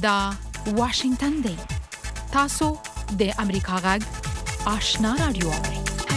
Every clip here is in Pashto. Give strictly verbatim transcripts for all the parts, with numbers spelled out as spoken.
دا واشنگتن دی. تاسو د امریکا غږ آشنا رادیو اورئ.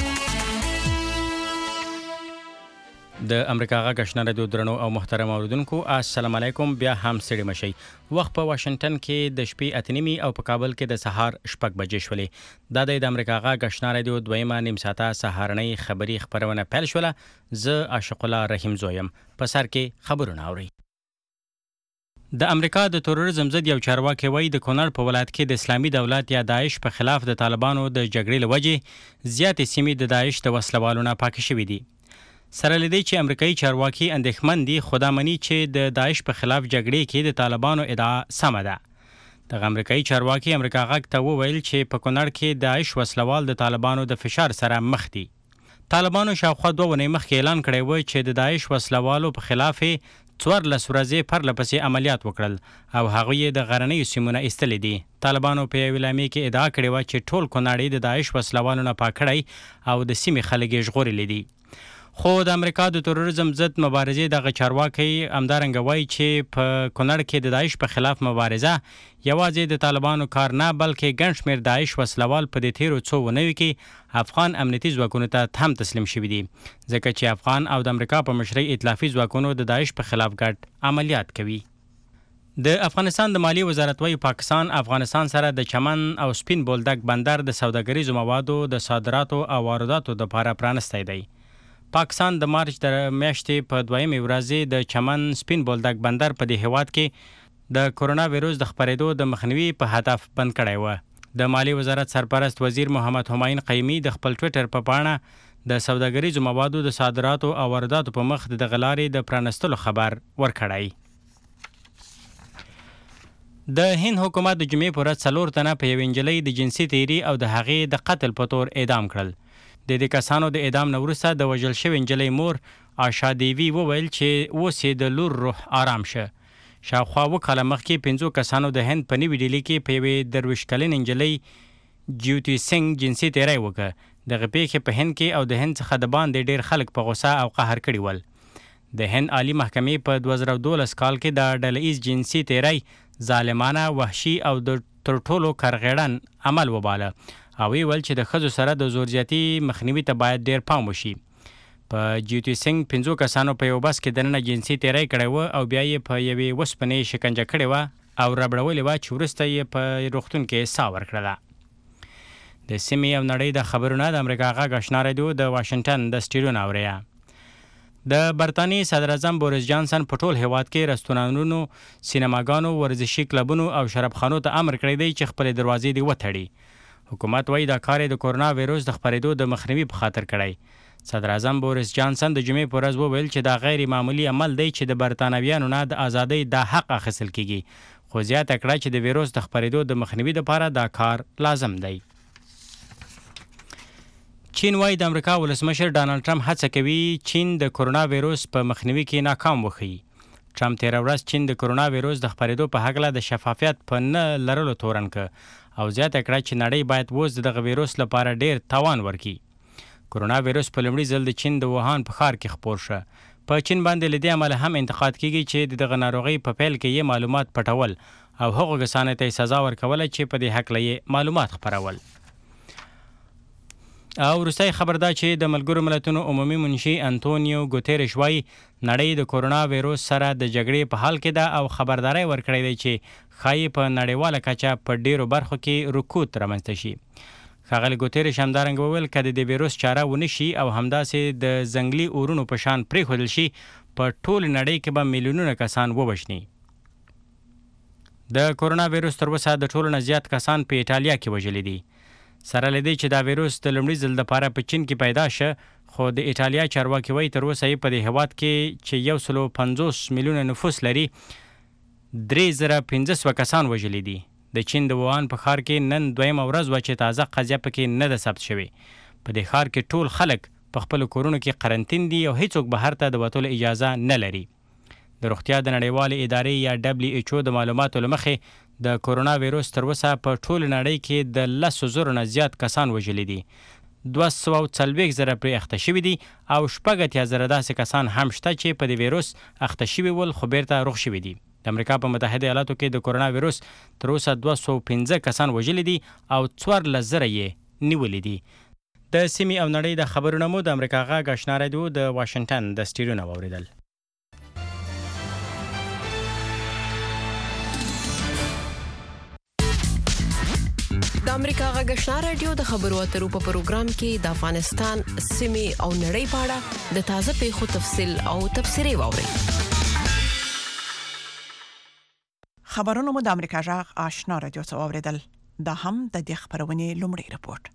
د امریکا غږ آشنا رادیو درنو او محترم اوریدونکو، السلام علیکم. بیا هم ستړي مشئ. وخت په واشنگټن کې د شپې اته نیمې او په کابل کې د سهار شپږ بجې شولې. دا د امریکا غږ آشنا رادیو دویمه نیم ساعته سهارنۍ خبری خبرونه پیل شوله. زه عاشق الله رحیم زویم. په سر کې خبرونه اورئ. د امریکا د تروریزم ضد یو چارواکي وایي د کونړ په ولایت کې د اسلامي دولت یا داعش په خلاف د طالبانو د جګړې له وجې زیاتې سیمې د داعش د وسلوالو نه پاکې شوې دي. سره له دې چې امریکایي چارواکي اندېښمن دي، خو دا مني چې د داعش په خلاف جګړې کې د طالبانو ادعا سمه ده. دغه امریکایي چارواکي امریکا غږ ته وویل چې په کونړ کې داعش وسلوال د طالبانو د فشار سره مخ دي. طالبانو شاوخوا دوه ونې مخکې اعلان کړی و چې د داعش وسلوالو په خلاف څوارلس ورځې پرله پسې عملیات وکړل او هغوی یې د غرنیو سیمونه ایستلې دي. طالبانو په یوې اعلامیې کې ادعا کړې وه چې ټول کونړ د داعش وسلوالو نه پاک کړی او د سیمې خلک یې ژغورلي دي. خو د امریکا د تروریزم ضد مبارزې دغه چارواکي همدارنګه وایي چې په کونړ کې د داعش په خلاف مبارزه یوازې د طالبانو کار نه، بلکې ګڼ شمېر داعش وسلوال په دې تیرو څو اونیو کې افغان امنیتي ځواکونو ته هم تسلیم شوي دي، ځکه چې افغان او د امریکا په مشرۍ ائتلافي ځواکونو د داعش په خلاف ګډ عملیات کوي. د افغانستان د مالیې وزارت وایي پاکستان افغانستان سره د چمن او سپین بولدک بندر د سوداګریزو موادو د صادراتو او وارداتو لپاره پرانستی دی. پاکستان د مارچ د میاشتې په دویمې ورځې د چمن سپین بولدک بندر په دې هیواد کې د کرونا ویروس د خپرېدو د مخنیوي په هدف بند کړی و. د مالیې وزارت سرپرست وزیر محمد همایون قیومي د خپل ټویټر په پاڼه د سوداګریزو موادو د صادراتو او وارداتو په مخ د دغه لارې د پرانستلو خبر ورکړی. د هند حکومت د جمعې په ورځ څلور تنه په یوې نجلۍ د جنسي تیري او د هغې د قتل په تور اعدام کړل. د دې کسانو د اعدام نه وروسته د وژل شوې نجلۍ مور آشا دیوي وویل چې اوس یې د لور روح آرام شه. شاوخوا اووه کاله مخکې پنځو کسانو د هند په نوي ډیلي کې په یوې درویشت کلنې نجلۍ جیوتی سنګ جنسي تیری وکړه. دغه پیښې په هند کې او د هند څخه د باندې ډیر خلک په غوسه او قهر کړي ول. د هند عالی محکمې په دوه زره دولس کال کې د ډله ایز جنسي تیری ظالمانه، وحشي او د تر ټولو کرغېړن عمل وباله او ویل چې د ښځو سره د زور زیاتي مخنیوي ته باید ډیر پام وشي. په جیوتی سنګ پنځو کسانو په یو بس کې دننه جنسي تیری کړی و او بیا یې په یوې وسپنې شکنجه کړې وه او ربړولې وه چې وروسته یې په روغتون کې ساه ورکړله. د سیمې او نړۍ د خبرونه د امریکا غږ آشنا رادیو د واشنګټن د سټوډیو نه اورئ. د برطانیې صدر اعظم بوریس جانسن په ټول هیواد کې رستورانونو، سینماګانو، ورزشي کلبونو او شرابخانو ته امر کړی دی چې خپلې دروازې دې وتړي. حکومت وایي دا کار د کرونا ویروس د خپرېدو د مخنیوي په خاطر کړی. صدر اعظم بوریس جانسن د جمعې په ورځ وویل چې دا غیر معمولی عمل دی چې د برطانویانو نه د ازادۍ دا حق اخیستل کیږي، خو زیاته کړه چې د ویروس د خپرېدو د مخنیوي لپاره دا کار لازم دی. چین وایي د امریکا ولسمشر ډانلډ ټرمپ هڅه کوي چین د کرونا ویروس په مخنیوي کې ناکام وښیي. ټرمپ تېره ورځ چین د کرونا ویروس د خپرېدو په هکله د شفافیت په نه لرلو تورن کړ او زیاته کړه چې نړۍ باید اوس د دغه ویروس لپاره ډیر تاوان ورکړي. کرونا ویروس په لومړي ځل د چین د ووهان په ښار کې خپور شه. په چین باندې له دې امله هم انتقاد کیږي چې د دغه ناروغۍ په پیل کې یې معلومات پټول او هغو کسانو ته سزا ورکوله چې په دې هکله یې معلومات خپرول. او وروستی خبر دا چې د ملګرو ملتونو عمومي منشي انتونیو ګوتیرش وایي نړۍ د کرونا ویروس سره د جګړې په حال کې ده او خبرداری ورکړی دی چې ښایي په نړیواله کچه په ډیرو برخو کې رکود رامنځته شي. ښاغلي ګوتیرش همدارنګه وویل که د دې ویروس چاره ونه شي او همداسې د ځنګلي اورونو په شان پرېښودل شي، په ټولې نړۍ کې به میلیونونه کسان ووژني. د کرونا ویروس تر اوسه د ټولو نه زیات کسان په ایټالیا کې وژلي دي. سره له دې چې دا ویروس د لومړي ځل دپاره په چین کې پیدا شه، خو د ایټالیا چارواکي وایي تر اوسه یې په دې هیواد کې چې یو سلو پنځوس میلیونه نفوس لري درې زره پنځه سوه کسان وژلي دي. د چین د ووهان په ښار کې نن دویمه ورځ وه چې تازه قضیه پکې نه ده ثبت شوې. په دې ښار کې ټول خلک په خپلو کورونو کې قرنطین دي او هیڅوک بهر ته د وتلو اجازه نه لري. د روغتیا د نړیوالې ادارې یا ډبلیو ایچ او د معلوماتو له مخې د کرونا ویروس تر اوسه په ټول نړۍ کې د لسو زرو نه زیات کسان وژلي دي. دوه سوه او څلوېښت زره پرې اخته شوي دي او شپږ اتیا زره داسې کسان هم شته چې په دې ویروس اخته شوي ول خو بیرته روغ شوي دي. د امریکا په متحده ایالاتو کې د کورونا وایروس تر اوسه دوه سوه پنځه کسان وژلي دي او څوارلس زره یې نیولي دي. د سیمې او نړۍ د خبرونو مو د امریکا غږ آشنا رادیو د واشنگټن د سټډیو نه واوریدل. د امریکا غږ آشنا رادیو د خبرو اترو په پروګرام کې د افغانستان سیمې او نړۍ په اړه د تازه پیښو تفصیل او تبصرې واورئ. خبرونه مو د امریکا غږ آشنا رادیو څخه واوریدل. دا هم د دې خبرونې لومړی رپورت.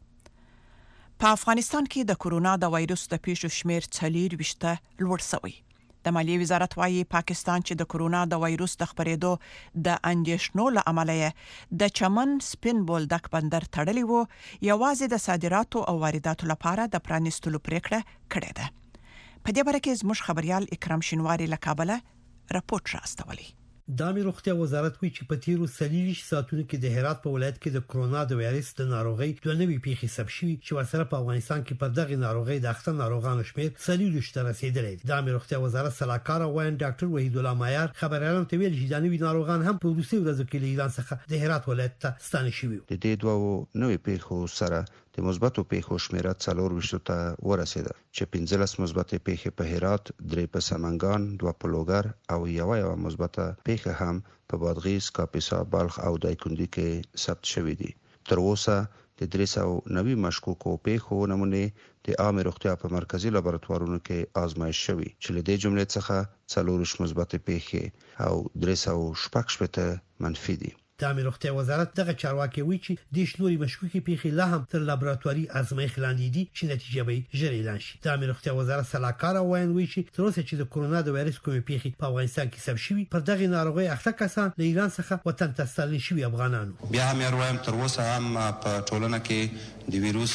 په افغانستان کې د کورونا د وایروس د پیښو شمیر څلور وشته لوړ شوی. د مالیې وزارت وايي پاکستان چې د کورونا د وایروس د خپرېدو د اندېښنو له امله د چمن سپین بولدک بندر تړلی وو، یوازې د صادراتو او وارداتو لپاره د پرانیستلو پریکړه کړې ده. په دې باره کې زموږ خبريال اکرام شینواری له کابل راپورټ راستولی. د امیر روغتیا وزارت وی چې په تیرو سلیریش ساتونو کې د هرات په ولایت کې د کرونا د وایرس د ناروغي دوه نوي پیښې ثبت شوي چې ورسره په افغانستان کې پر دغه ناروغي د اخته ناروغانو شمیر سلیریش ته رسیدلی دی. د امیر روغتیا وزارت سلاکار وین ډاکټر وحید الله مایار خبريالانو ته ویل چې د نوي ناروغان هم په روسي ورځو کې له ایران څخه د هرات ولایت ته ستانه شوي. د دې دوه نوي پیښو سره د مثبتو پیښو شمیره څلور وشتو ته ورسیده چې پنځلس مثبتې پیښې په هرات، درې په سمنګان، دوه په لوګر او یو یو مثبته پیښه هم په بادغیس، کاپیسا، بلخ او دایکنډي کې ثبت شوې دي. تر اوسه د درې سوه نوي مشکوکو پیښو نمونې د عامه روغتیا په مرکزی لابراتوارونو کې آزمایش شوي چې له دې جملې څخه څلور مثبتې پیښې او درې سوه شپږ شپږ منفي دي. د امیر روغتیا وزارت دغه چارواکي وی چې د شنوري مشکوکي پیښې لا هم تر لابراتواري آزمایښت لاندې دي چې نتیجه به ژر اعلان شي. د امیر روغتیا وزارت سلاکار وین وی چې تر اوسه چې د کورونا د وایرس کومې پیښې په افغانستان کې ثبت شوي پر دغه ناروغي اخته کسان له ایران څخه وطن ته ستانه شوي افغانانو. بیا هم یې وایم تر اوسه هم په ټولنه کې د وایروس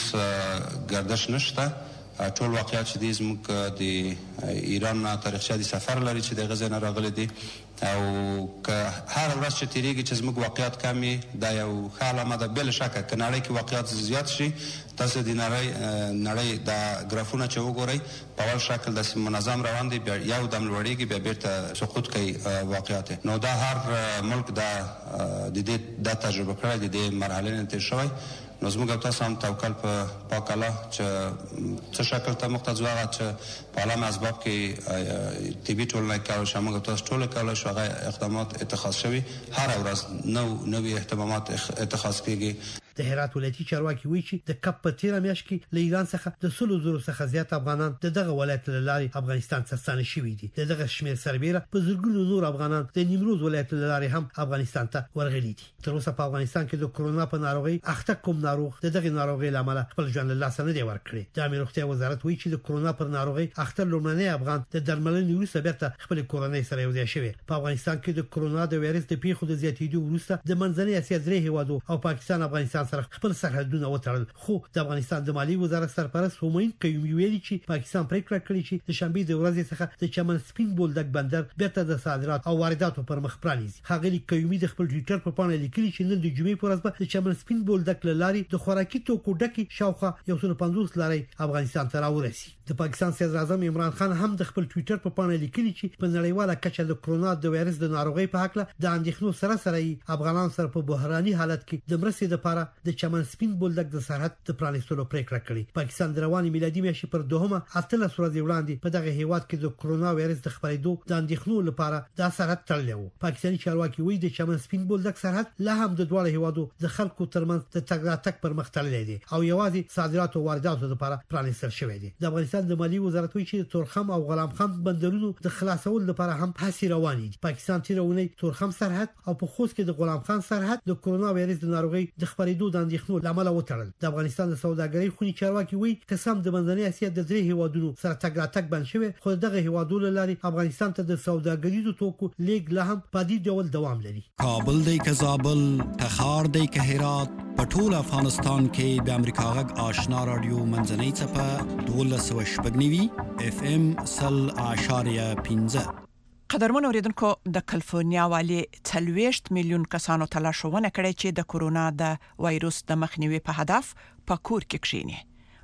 ګردش نشته. ټول واقعیت چې د زموږ د ایران تاریخچه د سفر لري چې د غزه نه راغلي دي او که هر ورځ چې تیریږي چې زموږ واقعیت کمی دا یو ښه علامه ده. بل شک که نړۍ کې واقعیت زیات شي تاسو د نړۍ نړۍ د ګرافونه چې وګورئ په اول شکل د منظم روان دي، یو دم لوړیږي بیا بیرته سقوط کوي واقعیت. نو دا هر ملک دا د دې د تجربه کړی د مرحله نه تیر شوی. نو زموږ تاسو هم توکل په پاک الله چې څه شکل ته مقتضا هغه چې په عالم اسباب کې طبي ټولنه کې شامل تاسو ټول کولای شو هغه اقدامات اتخاذ شوي. هر ورځ نو نوې اهتمامات اتخاذ کیږي. د هرات ولایتي چارواکي وی چې د کپ په تیر میاشت کې له ایران څخه د سلو زرو څخه زیات افغانان د دغه ولایت له لارې افغانستان ته ستانه شوي دي. د دغه شمیر سربېره په زرګونو نور افغانان د نیمروز ولایت له لارې هم افغانستان ته ورغلي دي. تر اوسه په افغانستان کې د کورونا په ناروغي اخته کوم ناروغ د دغه ناروغي لامل خپل ژوند له لاسه نه دی ورکړی. د امیر روغتیا وزارت وی چې د کورونا پر ناروغي اخته لومړنی افغان د درملنې وروسته بیرته خپل کورنۍ سره یو ځای شوی. په افغانستان کې د کورونا د وایرس د پیښو د زیاتېدو وروسته د منځنۍ اسیا درې هیوادو او پاکستان افغانستان سره خپل سرحد دونه وتړل. خو د افغانستان د مالی وزارت سرپرست همایون قیومي ویلي چې پاکستان پریکړه کړې چې د شنبه د ورځې څخه د چمن سپین بولدک بندر بیرته د صادرات او وارداتو پر مخ پرانیزي. ښاغلي قیومي د خپل ټوئیټر په پاڼه لیکلي چې نن د جمعې پر ورځ د چمن سپین بولدک لاري د خوراکي توکو ډکه شاوخوا یو سل پنځوس لاري افغانستان ته راورسي. د پاکستان صدر اعظم عمران خان هم د خپل ټوئیټر په پاڼه لیکلي چې په نړیواله کچه د کورونا د وایرس د ناروغي په حق له د اندېښنو سره سره افغانان سره په بحراني حالت کې د مرستې لپاره د چمن سپین بولدک د سرحد د پرانیستلو پریکړه کړې. پاکستان د رواني میلادي میاشتې پر دوهمه اتلس ورځې وړاندې په دغه هیواد کې د کورونا وایرس د خپرېدو د اندېښنو لپاره د سرحد تړلی و. پاکستاني چارواکي وایي د چمن سپین بولدک سرحد لا هم د دوه هیوادو د خلکو ترمنځ د تګ راتګ پر مخ تړلی دی او یوازې صادرات او وارداتو لپاره پرانیستل شوی دی. د افغانستان د مالی وزارت وایي چې تورخم او غلام خان بندرونو د خلاصول لپاره هم هڅې روانې دي. پاکستان تیر اونۍ تورخم سرحد او په خوست کې د غلام خان سرحد د کورونا وایرس د ناروغي د خپرېدو د اندېښنو لامل وتړل. د افغانستان د سوداګرۍ خونی چارواکي وایي قسم د منځنۍ اسیا د درې هیوادونو سره تګ راتګ بند شوی، خو دغه هیوادونو لاري افغانستان ته د سوداګریزو توکو لیږد لا هم په دې ډول دوام لري. کابل دی که زابل، تخار دی که هرات، په ټول افغانستان کې د امریکا غږ آشنا رادیو منځنۍ څپه دولس سوه شپږ نوي اف ام سل اعشاریه پنځه. قدرمن اوریدونکو، د کالیفورنیا والي څلوېښت میلیون کسانو ته لارښوونه کړې چې د کورونا د وایروس د مخنیوي په هدف په کور کې کښیني.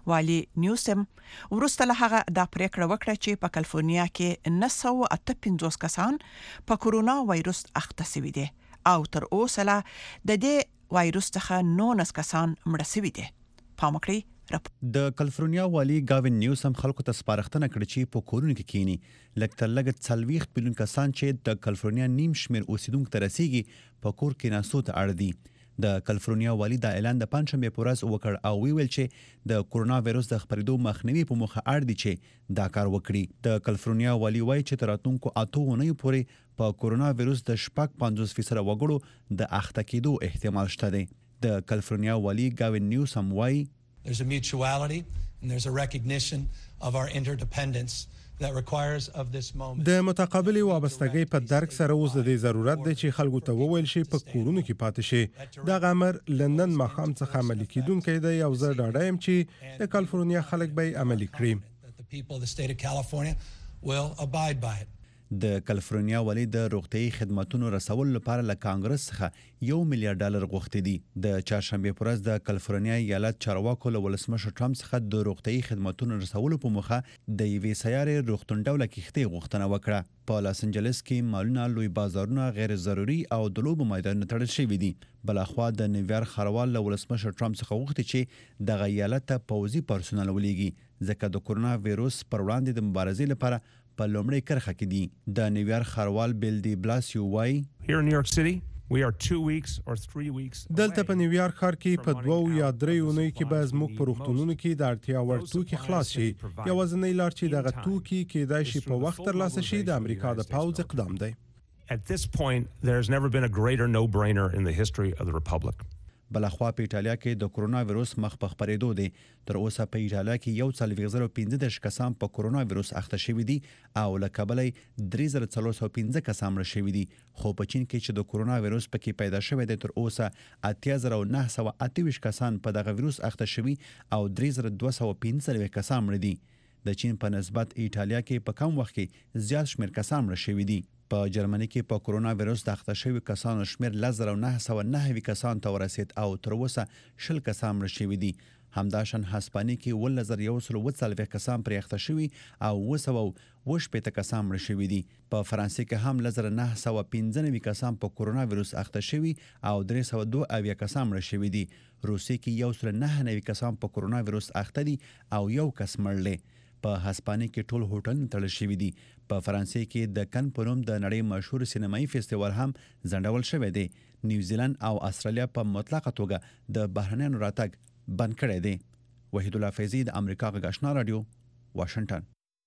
والي نیوسم ورسته له هغه د پریکړه وکړه چې په کالیفورنیا کې نه سوه اته پنځوس کسان په کورونا وایروس اخته شوي دي او تر اوسه لا د دې وایروس څخه نولس کسان مړه شوي دي. پام وکړئ د کالیفورنیا والي گاوین نیوسم خلکو ته سپارښتنه کړې چې په کورونو کې کینی لکه تر لږ څلوېښت میلیون کسان چې د کالیفورنیا نیم شمیر اوسیدونکو ته رسیږي په کور کې ناسو ته اړ دي. د کالیفورنیا والي دا اعلان د پنځشنبه په ورځ وکړ او ویل چې د کورونا وایروس د خپرېدو مخنیوي په موخه اړ دي چې دا کار وکړي. د کالیفورنیا والي وایي چې تر راتلونکو اته اونیو پورې په کورونا وایروس د شپږ پنځوس فیصد وګړو د اخته کېدو احتمال شته دی. د کالیفورنیا والي گاوین نیوسم وایي There's a mutuality and there's a recognition of our interdependence that requires of this moment. د متقابلې وابستګۍ په درک سره اوس د دې ضرورت دی چې خلکو ته وویل شي په کورونو کې پاتې شي. دا امر لندن ماښام څخه عملي کیدونکی دی او زه ډاډه یم چې د کالیفورنیا خلک به عملي کړي. The people of the state of California will abide by it. د کالیفورنیا والي د روغتيایي خدماتو رسول لپاره له کانګرس څخه یو میلیارډ ډالر غوښتي دي. د چهارشنبه پر ورځ د کالیفورنیا ایالت چارواکو له ولسمشر ټرمپ څخه د روغتيایي خدماتو رسول په مخه د یوې سیارې روغتون ډوله کښتۍ غوښتنه وکړه. په لاس انجلس کې مالونه، لوی بازارونه، غیر ضروري او د لوبو میدانونه تړل شوي دي. بلخوا د نیویارک ښاروال له ولسمشر ټرمپ څخه غوښتي چې د ایالت ته پوځي پرسونل ولېږي ځکه د کورونا وایروس پر وړاندې د مبارزې لپاره په لومړۍ کرخه کې دي. د نیویارک ښاروال بیل دی بلاسیو وایي Here in New York City we are two weeks or three weeks دلته په نیویارک ښار کې په دوو یا درې اونیو کې به زموږ په روغتونونو کې د اړتیا وړ توکي خلاص شي. یوازینۍ لار چې دغه توکي کېدای شي په وخت ترلاسه شي د امریکا د پوځ اقدام دی. At this point there's never been a greater no-brainer in the history of the republic. بلخوا په ایټالیا کې د کورونا وایروس مخ په خپرېدو دی. تر اوسه په ایټالیا کې یو څلوېښت زره پنځه دېرش کسان په کورونا وایروس اخته شوي دي او له کبله درې زره څلور سوه پنځه کسان مړه شوي دي. خو په چین کې چې د کورونا وایروس پکې پیدا شوی دی تر اوسه اتیا زره نه سوه اته ویشت کسان په دغه وایروس اخته شوي او درې زره دوه سوه پنځه څلوېښت کسان مړه دي. د چین په نسبت ایټالیا کې په کم وخت کې زیات شمېر کسان مړه شوي دي. په جرمني کې په کورونا وایروس د اخته شوي کسانو شمېر لس زره نه سوه نهه کسان ته ورسید او تر اوسه شل کسان مړه شوي دي. همداشان هسپانیې کې اوولس زره یو سل اوه څلوېښت کسان پرې اخته شوي او اوه سوه اوه شپېته کسان مړه شوي دي. په فرانسې کې هم لس زره نه سوه پنځه نوي کسان په کورونا وایروس اخته شوي او درې سوه دوه اویا کسان مړه شوي دي. روسیې کې یو سل نهه نوي کسان په کورونا وایروس اخته دي او یو کس مړ دی. په هسپانیې کې ټول هوټلونه تړل شوي دي. په فرانسې کې د کن په نوم د نړۍ مشهور سینمایي فستیوال هم ځنډول شوی دی. نیوزیلند او استرالیا په مطلقه توګه د بهرنیانو راتګ بند کړی دی. وحید الله فیضی د امریکا غږ آشنا رادیو واشنگټن.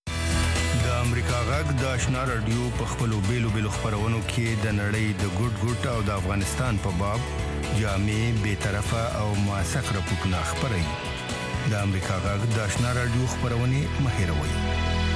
د امریکا غږ د آشنا رادیو په خپلو بیلو بیلو خبرونو کې د نړۍ د ګوټ ګوټ او د افغانستان په باب جامع، بې طرفه او موثق راپورټونه خپروي. د امریکا غږ د آشنا رادیو خبرونه مهیروي.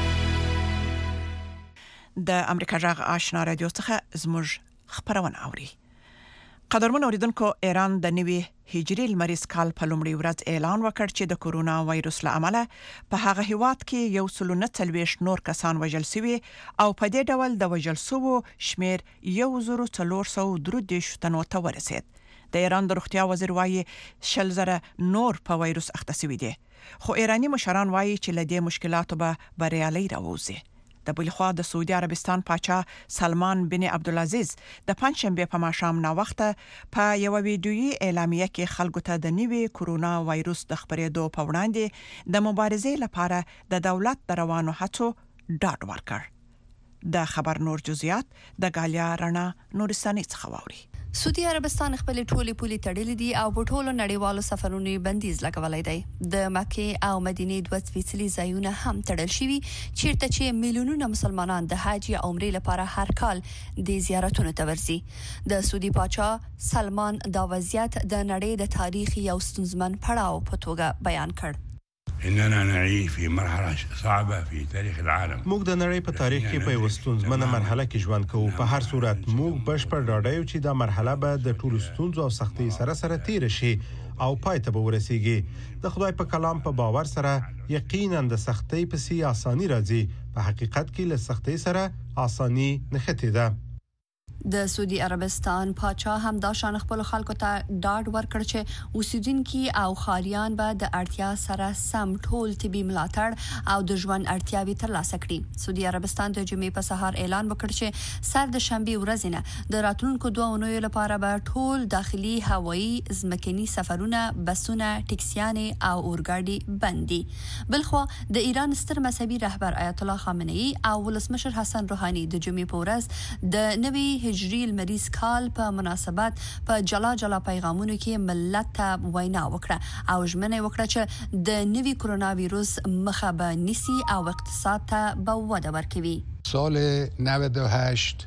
د امریکا غږ آشنا رادیو څخه زموږ خبرونه اوري. قدرمن اوریدونکو، ایران د نوي هجري لمریز کال په لومړي ورځ اعلان وکړ چې د کورونا وایروس له امله په هغه هیواد کې یو سل نه څلوېښت نور کسان وژل شوي او په دې ډول د وژل شوو شمیر یو زر څلور سوه درې دېرش تنو ته ورسید. د ایران د روغتیا وزیر وایي شل زره نور په وایروس اخته شوي دي، خو ایرانی مشران وایي چې له دې مشکلاتو به بریالي راوځي. د بل خوا د سعودي عربستان پاچا سلمان بن عبدالعزیز د پنځشنبه په ماښام نا وخته په یو ویډیويي اعلامیه کې خلکو ته د نوي کورونا وایروس د خپرېدو په وړاندې د مبارزې لپاره د دولت د روانو هڅو ډاډ ورکړ. د خبر نور جزئیات د غالیا رڼا نورستاني څخه واوري. سعودي عربستان خپل ټولي پولي تړلې دي او په ټولو نړیوالو سفرونو بندیز لګولای دی. د مکه او مدینه دوه سپېڅلي ځایونه هم تړل شوي چیرته چې میلیونونه مسلمانان د حج یا عمرې لپاره هر کال د زیارتونو ته ورځي. د سعودي پاچا سلمان دا وضعیت د نړۍ د تاریخ یو ستونزمن پړاو په توګه بیان کړ. اننا نعيش في مرحله صعبه في تاريخ العالم. موږ د نړۍ په تاریخ کې په یو ستونزمنه مرحله کې ژوند کوو. په هر صورت موږ بشپړ ډاډه یو چې دا مرحله به د ټولو ستونزو او سختۍ سره سره تیر شي او پای ته به ورسیږي. د خدای په کلام په باور سره یقینا د سختۍ پسې اساني راځي. په حقیقت کې له سختۍ سره اساني نښتې ده. د سعودي عربستان پاچا هم دا شان خپل خلکو ته ډاډ ورکړ چې اوسیدونکي او خاریان به د اړتیا سره سم ټول طبي ملاتړ او د ژوند اړتیاوي ترلاسه کړي. سعودي عربستان د جمعې په سهار اعلان وکړ چې سر د شنبه ورځ نه د راتلونکو دوه اونیو لپاره به ټول داخلي هوایی ځمکني سفرونه، بسونه، ټکسیانې او اورګاډي بندي. بلخو د ایران ستر مذهبي رهبر آیت الله خامنه‌ای او ولسمشر حسن روحاني د جمعې په ورځ د نوي هجري المریض کال په مناسبت په جلا جلا پیغامونو کې ملت ته وینا وکړه او ژمنه وکړه چې د نوي کرونا ویروس مخه به نیسي او اقتصاد ته به وده ورکوي. سال نود و هشت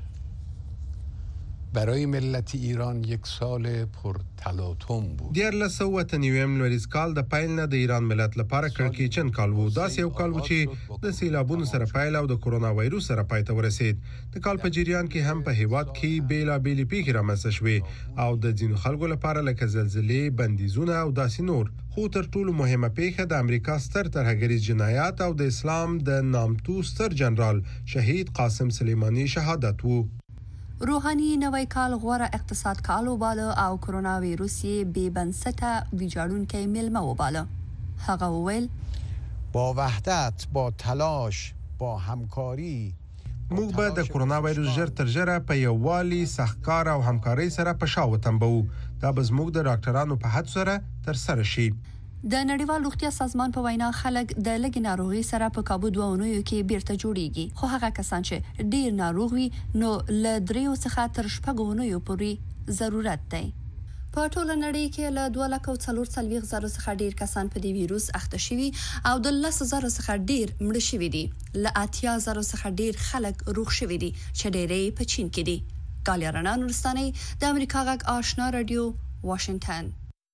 برای ملت ایران یک سال پر تلاطم بود. دیار لسو وطنیویم لوریز کال د پایل نه د ایران ملت لپاره کړکېچن کال وو. داسې یو کال وو چې د سیلابونو سره پایل او د کرونا وایروس سره پای ته ورسید. د کال په جریان کې هم په هیواد کې بیلابېلې پیښې رامنځته شوې او د ځینو خلکو لپاره لکه زلزلې، بندیزونه او داسې نور. خو تر ټولو مهمه پیښه د امریکا ستر ترهګریز جنایات او د اسلام د نامتو ستر جنرال شهید قاسم سلیمانی شهادت وو. روحاني نوی کال غوره اقتصاد کال وباله او کرونا ویروس یې بې بنسټه ویجاړونکی میلمه وباله. هغه وویل با وحدت، با تلاش، با همکاری موږ به د کرونا وایروس ژر تر ژره په یووالي، سختکار او همکارۍ سره په شا وتنبوو. دا به زموږ د ډاکټرانو په هڅو سره ترسره شي. د نړیوال روغتیا سازمان په وینا خلک د لږ ناروغي سره په کابو دوه اونیو کې بیرته جوړیږي. خو هغه کسان چې ډیر ناروغ وي نو له دریو څخه تر شپږو اونیو پورې ضرورت دی. په ټوله نړۍ کې له دوه لک او څلور څلوېښت زره څخه ډیر کسان په دې ویروس اخته شوي او د لس زره څخه ډیر مړه شوي دي. له اتیا زره څخه ډیر خلک روغ شوي دي چې ډیرې په چین کې دي. ګالیا رڼا نورستاني، د امریکا غږ آشنا رادیو، واشنگټن.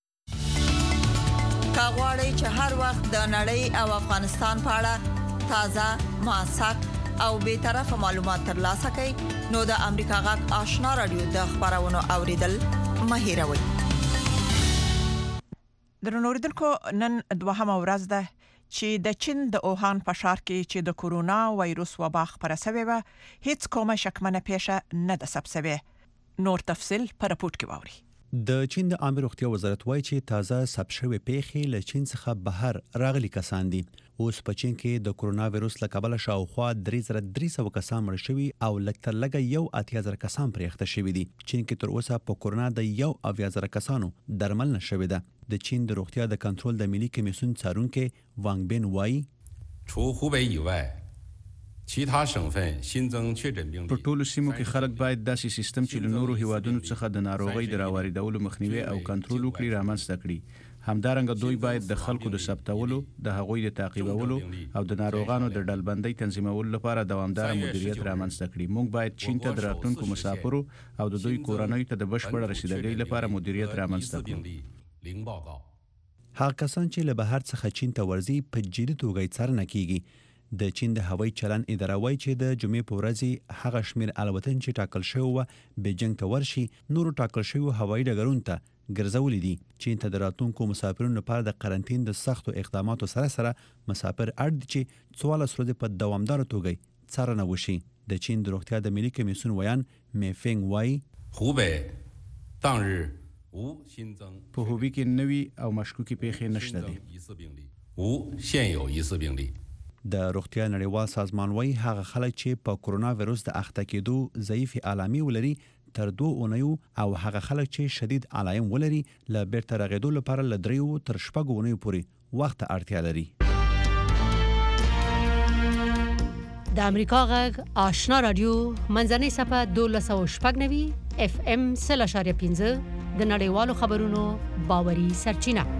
کاغواړی چې هر وخت د نړۍ او افغانستان په اړه تازه، موثق او به طرفه معلومات ترلاسه کړئ نو د امریکا غږ آشنا رادیو د خبرونو اوریدل مه هیروئ. درنو اوریدونکو، نن دوهمه ورځ ده چې د چین د اوهان په ښار کې چې د کرونا وایروس وبا خپره شوې وه هیڅ کومه شکمنه پیښه نه ده ثبت شوې. نور تفصیل په راپور کې واورئ. د چین د عامه روغتیا وزارت وایي چې تازه ثبت شوی پیښې له چین څخه بهر راغلي کسان دي. اوس په چین کې د کرونا وایروس له کبله شاوخوا درې زره درې سوه کسان مړ شوي او لږ تر لږه یو اتیا زره کسان پرې اخته شوي دي. چین کې تر اوسه په کرونا د یو اویا زره کسانو درملنه شوې ده. د چین د روغتیا د کنټرول د ملي کمیسیون څارونکي وانګ بین وایي 除湖北以外其他省份新增确诊病例 په ټولو سیمو کې خلک باید داسې سیستم چې له نورو هیوادونو څخه د ناروغۍ د راوړېدلو مخنیوي او کنټرول وکړي رامنځته کړي. همدارنګه دوی باید د خلکو د ثبتولو، د هغوی د تعقیبولو او د ناروغانو د ډلبندۍ تنظیمولو لپاره دوامدار مدیریت رامنځته کړي. موږ باید چین ته د راتلونکو مسافرو او د دوی کورنۍ ته د بشپړ رسیدګۍ لپاره مدیریت رامنځته کړو. هغه کسان چې له بهر څخه چین ته ورځي په جدي توګه څارنه کیږي. د چین د هوایي چلن اداره وایي چې د جمعې په ورځ هغه شمیر الوتن چې ټاکل شوی و بیجینګ ته ورشي نورو ټاکل شوی هوایي ډګرونو ته ګرځولې دي. چین ته د راتلونکو مسافرینو لپاره د قرنټین د سختو اقداماتو سره سره مسافر اړ دي چې څوارلس ورځې په دوامدار توګه څارنه وشي. د چین د روغتیا د ملي کمیسیون ویان میفنګ وایي هوبې当日无新增 په هوبي کې نوي او مشکوکې پیښې نشته دي. 无现有疑似病例 د روغتیا نړیوال سازمان وایي هغه خلک چې په کرونا وایروس د اخته کېدو ضعیف علامې ولري تر دوه اونیو او هغه خلک چې شدید علایم ولري له بیرته رغېدو لپاره له دریو تر شپږو اونیو پورې وخت اړتیا لري. د امریکا غږ آشنا رادیو منځنۍ صفحه دولس او شپږ نوي اف ام سل اشاریه پنځه د نړیوالو خبرونو باوري سرچینه.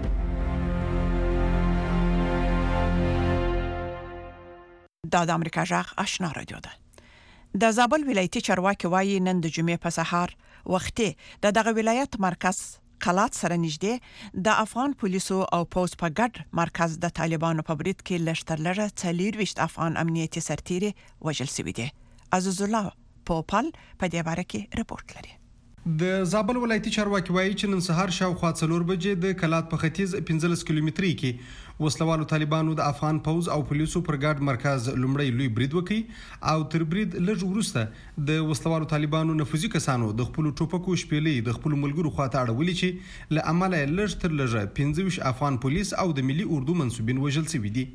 دا د امریکا غږ آشنا رادیو ده. د زابل ولایتي چارواکي وایي نن د جمعې په سهار وختي د دغه ولایت مرکز قلات سره نږدې د افغان پولیسو او پوز په ګډ مرکز د طالبانو په برید کې لشتر لږه څلورویشت افغان امنیتي سرتیري وژل شوي دي. عزیز الله پوپل په دې باره کې رپورټ لري. د زابل ولایتي چارواکي وایي چې نن سهار شاوخوا څلور بجې د کلات په ختیځ پنځلس کیلومتري کې وسلوالو طالبانو د افغان پوز او پولیسو پر ګډ مرکز لومړی لوی برید وکړي او تر برید لږ وروسته د وسلوالو طالبانو نفوذي کسانو د خپل ټوپکو شپېلې د خپل ملګرو خواته اړولې چې له امله لږ تر لږه پنځه ویشت افغان پولیس او د ملي اردو منسوبین وژل شوي دي.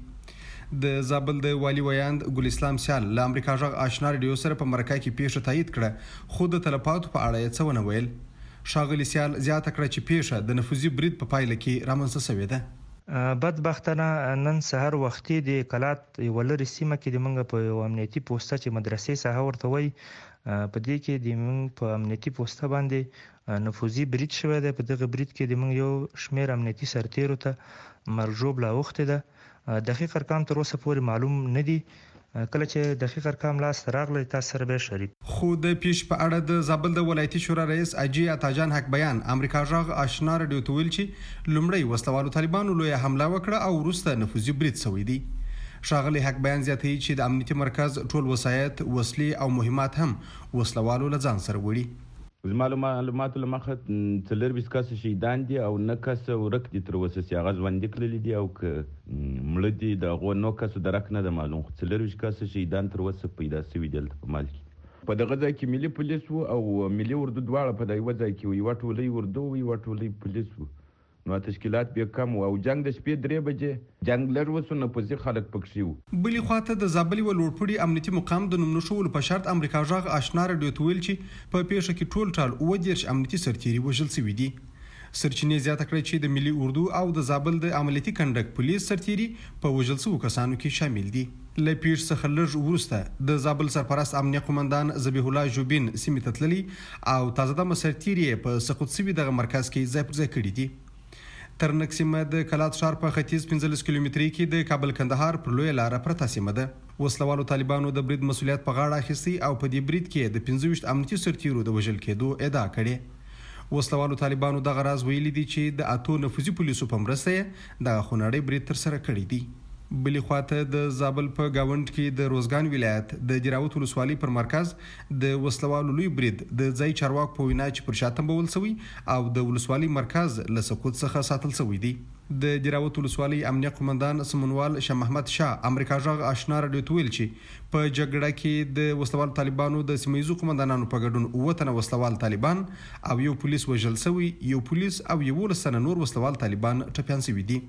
د زابل د والی ویاند ګل اسلام سیال له امریکا غږ آشنا رادیو سره په مرکه کې پیښه تایید کړه خو د تلفاتو په اړه یې څه ونه ویل. ښاغلي سیال زیاته کړه چې پیښه د نفوذي برید په پایله کې رامنځته شوې ده. بدبختانه نن سهار وختي د کلات یوه لرې سیمه کې د موږ په یو امنیتي پوسته چې مدرسې ساحه ورته وایي په دې کې د موږ په امنیتي پوسته باندې نفوذي برید شوی دی. په دغه برید کې د موږ یو شمېر امنیتي سرتیرو ته مرګ ژوبله اوښتې ده. دقیق ارقام تر اوسه پورې معلوم نه دي. کله چې دقیق ارقام لاس ته راغلی تاسو سره به شریک. خو د پیش په اړه د زابل د ولایتي شورا رئیس اجي عطاجان حق بیان امریکا غږ آشنا رادیو ته ویل چې لومړی وسلوالو طالبانو لویه حمله وکړه او وروسته نفوذي برید شوی دی. ښاغلي حق بیان زیاتوي چې د امنیتي مرکز ټول وسایط وسلې او مهمات هم وسلوالو له ځان سره وړي. زما له معلوماتو له مخه څلور بیست کسه شهیدان دي او نه کسه ورک دي تر اوسه چې هغه ژوندي کړلي دي او که مړه دي د هغو نو کسو درک نه ده معلوم. خو څلور بیست کسه شهیدان تر اوسه پیدا شوي دي دلته په مال کې. په دغه ځای کې ملي پولیس و او ملي اردو دواړه په یوه ځای کې و. یوه ټولۍ اردو و یوه ټولۍ پولیس و. نو تشکیلات بیا کم و او جنگ د شپې درې بجې جنگ لږ وسو نفوذي خلک پکښې وو. بلې خواته د زابل یوه لوړپوړي امنیتي مقام د نوم نښولو په شرط امریکا غږ آشنا رادیو ته ویل چې په پیښه کې ټول ټال اووه دېرش امنیتي سرتیري وژل شوي دي. سرچینې زیاته کړې چې د ملي اردو او د زابل د عملیاتي کنډک پولیس سرتیري په وژل شوو کسانو کې شامل دي. له پیښې څخه لږ وروسته د زابل سرپرست امنیه قومندان ذبیح الله جوبین سیمې ته تللي او تازه دمه سرتیري په سقوط شوي دغه مرکز کې ځای پر ځای کړي دي. ترنک سیمه د کلات ښار په ختیځ پنځلس کیلومتري کې د کابل کندهار پر لویه لاره پرته سیمه ده. وسلوالو طالبانو د برید مسولیت په غاړه اخیستی او په دې برید کې د پنځه ویشت امنیتي سرتیرو د وژل کېدو ادعا کړې. وسلوالو طالبانو دغه راز ویلي دي چې د اتو نفوذي پولیسو په مرسته یې دغه خونړی برید ترسره کړی دی. بلې خواته د زابل په گاوند کې د روزګان ولایت د جراوت ولسوالۍ پر مرکز د وسلوالو لوی برید د ځای چارواکو په وینا چې پر شاتم بول شوی او د ولسوالۍ مرکز له سقوط څخه ساتل شوی دی. د جراوت ولسوالۍ امنیه قومندان سمونوال شاه محمد شاه امریکا غږ آشنا رادیو ته ویل چې په جګړه کې د وسلوال طالبانو د سیمایي قومندانانو په ګډون اووه تنه وسلوال طالبان او یو پولیس وژل شوی، یو پولیس او یولس تنه نور وسلوال طالبان ټپیان شوي دي.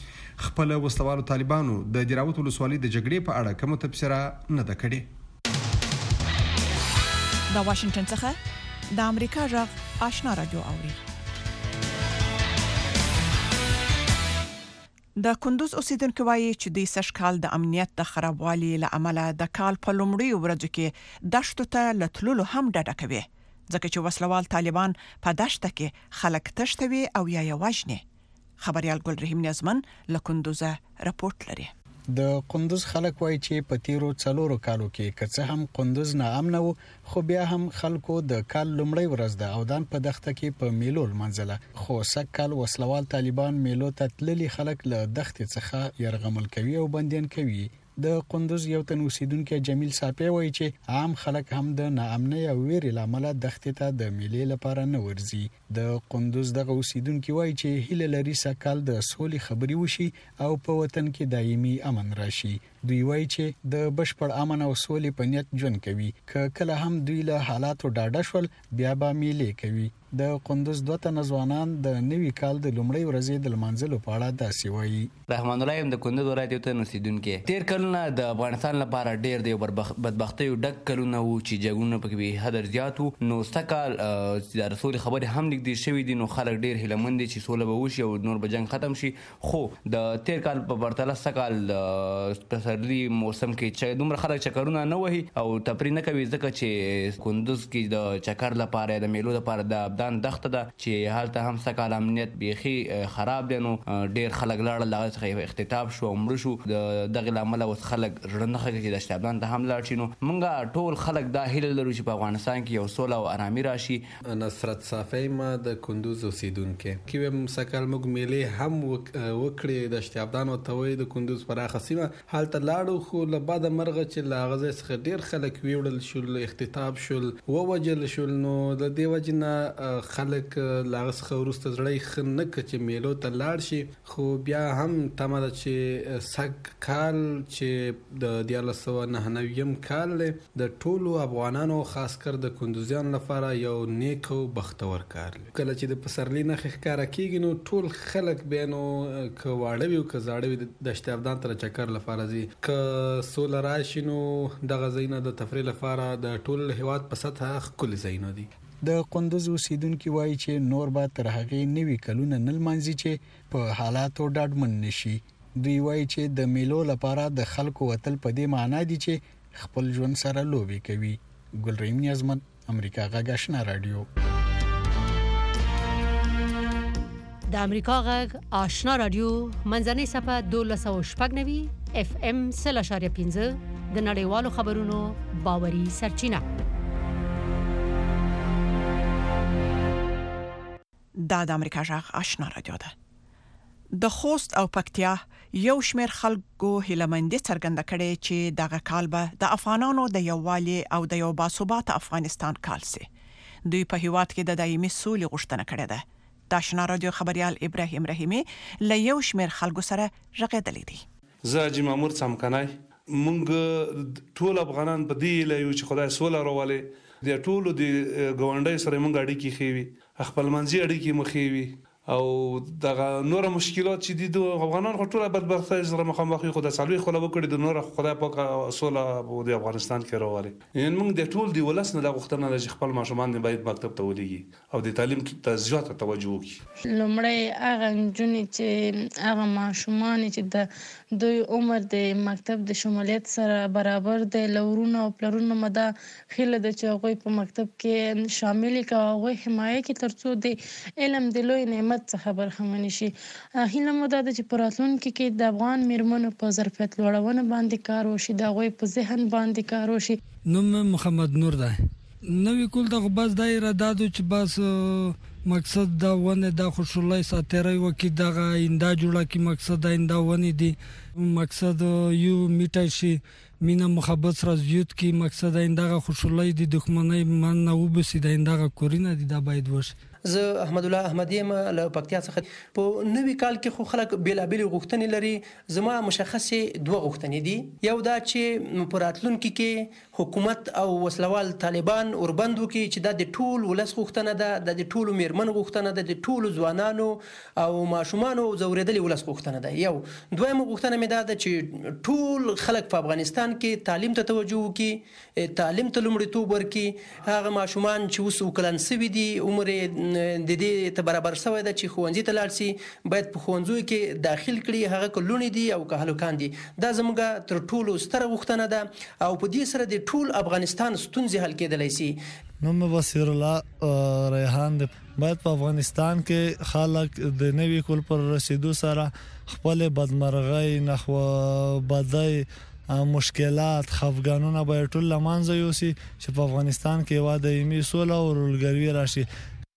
خپل وسلوالو طالبانو د جراوت ولسوالۍ د جګړې په اړه کومه تبصره نه ده کړې. د واشنگټن څخه د امریکا غږ آشنا رادیو اوري. د کندوز اوسیدونکو وایي چې د سشکال د امنیت د خرابوالي له امله د کال په لومړیو ورځو کې دشتو ته لټلو هم ډډه کوي ځکه چې وسلوال طالبان په دشت کې خلک تښتوي او یا یې وژني. خبريال ګل رحیم نیازمن له کندوزه راپورټ لري. د کندوز خلک وایي چې په تیرو څلورو کالو کې که هم کندوز ناامن وو خو بیا هم خلکو د کال لومړی ورځ د اودان په دښته کې په میلو منځله خو سکل وسلوال طالبان میلو ته تللي خلک له دښتې څخه يرغمل کوي او بنديان کوي. د کندوز یو تن اوسیدونکو جمیل صافی وایي چې عام خلک هم د ناامنۍ او ویرې لامل دښتې ته د میلې لپاره نه ورځي. د کندوز دغه اوسیدونکو وایي چې هیله لري سکل د سولې خبري وشي او په وطن کې دایمي امن راشي. دوی وایي چې د بشپړ امن او سولې په نیت ژوند کوي. که کله هم دوی له حالاتو ډاډه شول بیا به میلې کوي. د کندوز دوه تنه ځوانان د نوي کال د لومړۍ ورځې د لمانځلو په اړه داسې وایي. رحمان الله هم د کندوز ولایت یو تن اوسیدونکی تیر کلونه د افغانستان لپاره ډیر دی بدبختۍ ډک کلونه وو چې جګړونه پکې به حد زیات وو. نو سکال د رسول خبرې هم نږدې شوې دي نو خلک ډیر هیلهمند دي چې سوله به وشي او نور به جنگ ختم شي. خو د تیر کال په پرتله سکال پسرلي موسم کې چې دومره خلک چکرونه نه وهي او تفریح نه کوي ځکه چې کندوز کې د چکر لپاره د میلو لپاره د ابدان دښته ده چې حالت هم سکال امنیت بیخي خراب دی. نو ډیر خلک لاړل دغه څخه اختتاب شو مړ شو. دغه لامل اوس خلک ژوند نه کوي چې د شتابان ته هم لاړ شي. نو موږ ټول خلک دا هیله لرو چې په افغانستان کې یو سوله او آرامي راشي. نصرت صافی ما د کندوز اوسیدونکو کې ویم سکهال موږ میلې هم وکړې د اشتیابدان او توي د کندوز پراخه سیمه حالت لاړو خو له بعد مرغه چې لاغزه څخه ډیر خلک ویوړل شول اختطاف شول ووجل شول نو د دې وجنه خلک لاغس خورسته زړی خنه چې میلو ته لاړ شي خو بیا هم تمه چې سک کال چې د دیالسو نه نویم کال د ټولو افغانانو خاص کر د کندوزیان لپاره یو نیک او بختور کار کله چې د پسرلی نه ښکارا کیږي نو ټول خلک بینو ک واړوي او ک زاړوي د اشتیابدان تر چکر لپاره زی ک سولر راشینو د غزینه د تفریح لپاره د ټول هواد په سطح کلی زینو دي د قندوز اوسیدونکو وایي چې نور به تر هغه نوي کلونه نل مانځي چې په حالاتو ډاډمن نشي دوی وایي چې د میلو لپاره د خلکو وتل په دې معنی دي چې خپل ژوند سره لوبي کوي ګلریم نیازمن امریکا غږ آشنا رادیو د امریکا غږ آشنا رادیو منځنۍ صفه دولس او شپږ نوي اف ام صفر اشاریه پنځه د نړیوالو خبرونو باوري سرچینه دا د امریکا غږ آشنا رادیو ده د خوست او پکتیا یو شمېر خلکو هیلمندي څرګنده کړي چې دغه کال به د افغانانو د یووالي او د یو باثبات افغانستان کال سي دوی په هیواد کې د دایمي سولې غوښتنه کړې ده د آشنا رادیو خبريال ابراهیم رحیمی له یو شمېر خلکو سره رغېدلې دي زه حاجی مامور څمکنای مونږ ټول افغانان په دې له یو چې خدای سوله راولي د ټولو د ګوندۍ سره مونږ اړیکې خوي خپل منځي اړیکې مخېوي او دغه نور مشکلات چې دي د افغانان ټول بدبختۍ سره مخامخ خو د سالوي خو له وکړي د نور خدای پاک سوله د افغانستان کې راوړي یعنی موږ د ټول دی ولسنه د غوښتنه د خپل ماشومان باید مکتب ته ولېږي او د تعلیم ته زیاته توجه وکړي لومړی هغه نجونې چې هغه ماشومان چې د دوی عمر د مکتب د شمولیت سره برابر دی لورونه او پلرونه مده خله د چاغوي په مکتب کې شامل کاوه حمایه کې ترڅو د علم د لوی نعمت څخه برخمن شي هیله مو ده چې پراتلونکو کې د افغان میرمنو په ظرفیت لوړونه باندې کار وشي د غوي په ذهن باندې کار وشي نوم محمد نور ده نوې کول د بس دایره دادو چې بس مقصد دا ونه د خوشحالي ساتره وکي دغه انده جوړه کی مقصد انده ونه دي مقصد یو میټای شي مینا محبت سره زیات کی مقصد انده خوشحالي د دښمنۍ من نه وبسي د انده کورینه دي دا باید وشي زه احمد الله احمدی م له پکتیا څخه په نوې کال کې خو خلک بیلابل غوښتنې لري زما مشخصه دوه غوښتنې دي یو دا چې پراتلونکو کې حکومت او وسلوال طالبان اوربندو کې چې د ټول ولس غوښتنه ده د ټول میرمن غوښتنه ده د ټول ځوانانو او ماشومانو زوریدلي ولس غوښتنه ده یو دویم غوښتنه مې ده چې ټول خلک په افغانستان کې تعلیم ته توجه وکړي تعلیم ته لومړیتوب ورکړي هغه ماشومان چې اوس وکلن سوي دي عمر د دې ته برابر شوی ده چې خوندې ته لاړ شي باید په خوندزو کې داخل کړي هغه کلونی دي او کهلوکان دي دا زموږ تر ټولو ستره غوښتنه ده او په دې سره د ټول افغانستان ستونزې حل کېدلی شي نوم بصیر الله ریحان دی باید په افغانستان کې خلک د نوي کول پر رسیدو سره خپل بدمرغۍ نحو بدای مشکلات خفګانونه به ټول لمانځي یوسي چې په افغانستان کې واده یمي سوله او ورولګروي راشي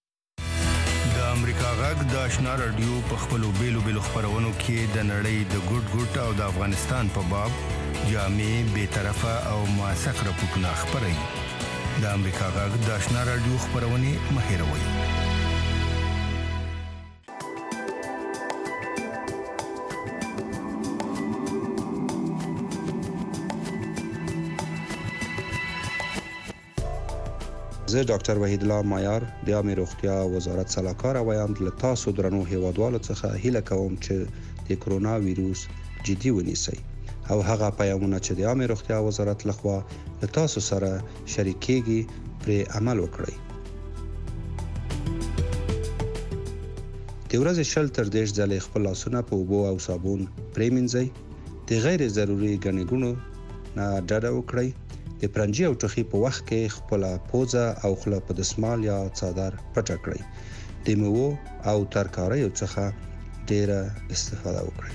د امریکا غږ د آشنا رادیو په خپلو بیلو بیلو خبرونو کې د نړۍ د ګډ ګډ او د افغانستان په باب جامع به طرفه او موثق راپورټونه خبري د امریکا غږ د آشنا رادیو خبرونه مهیروي زه ډاکټر وحید الله مایار د عامه روغتیا وزارت سلاکار وایاند له تاسو درنو هیوادوالو څخه هیله کوم چې د کرونا وایروس جدي ونیسئ او هغه پیغامونه چې د عامه روغتیا وزارت لخوا له تاسو سره شریکېږي پر عمل وکړئ د ورځې شل تر دېرش ځلې خپل لاسونه په اوبو او صابون پرېمنځئ د غیر ضروري ګڼې ګوڼو نه ډډه وکړئ د پرنجي او ټوخي په وخت کې خپل پوزه او خوله په دسمال یا څادر پټ کړئ د میوو او ترکاریو څخه ډیره استفاده وکړئ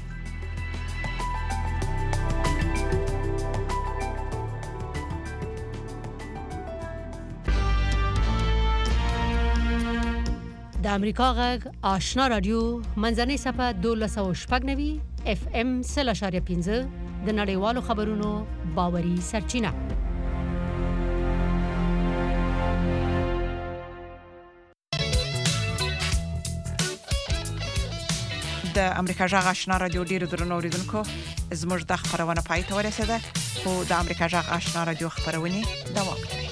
د امریکا غږ آشنا رادیو منځنۍ صفه دولس او شپږ نوي اف ام سل اشاریه پنځه د نړیوالو خبرونو باوري سرچینه. د امریکا غږ آشنا رادیو ډیرو درنو اوریدونکو زموږ د خبرونه پای ته ورسیده خو د امریکا غږ آشنا رادیو خبرونه دوام لري.